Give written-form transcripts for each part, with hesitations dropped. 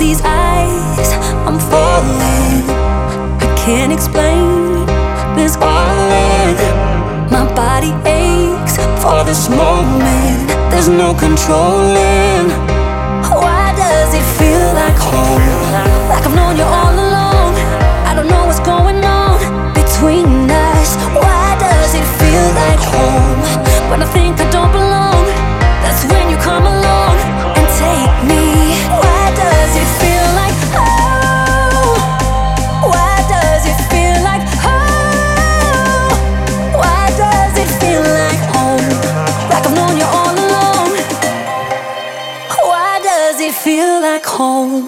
these eyes, I'm falling. I can't explain this all in. My body aches for this moment. There's no controlling. Why does it feel like home? Like I've known you all along. I don't know what's going on between us. Why does it feel like home? When I think I don't belong, that's when you come along and take me. Why does it feel like home? Why does it feel like home? Why does it feel like home? Like I've known you all along. Why does it feel like home?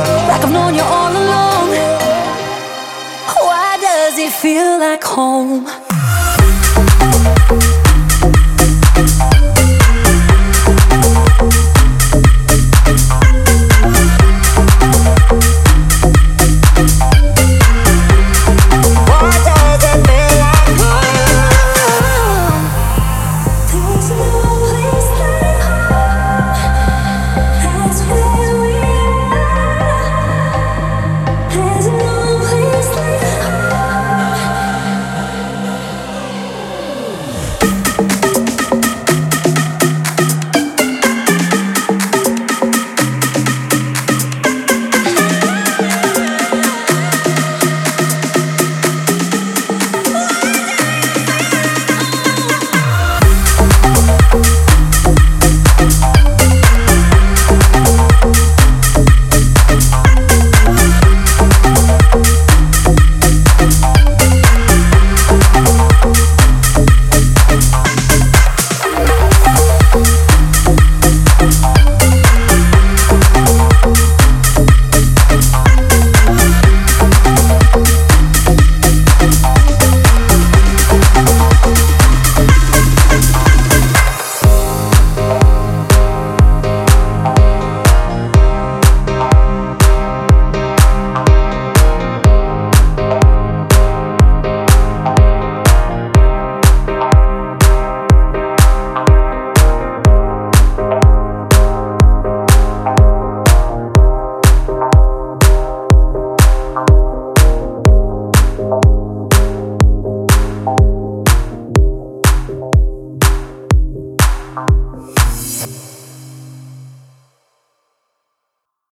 Feel like home.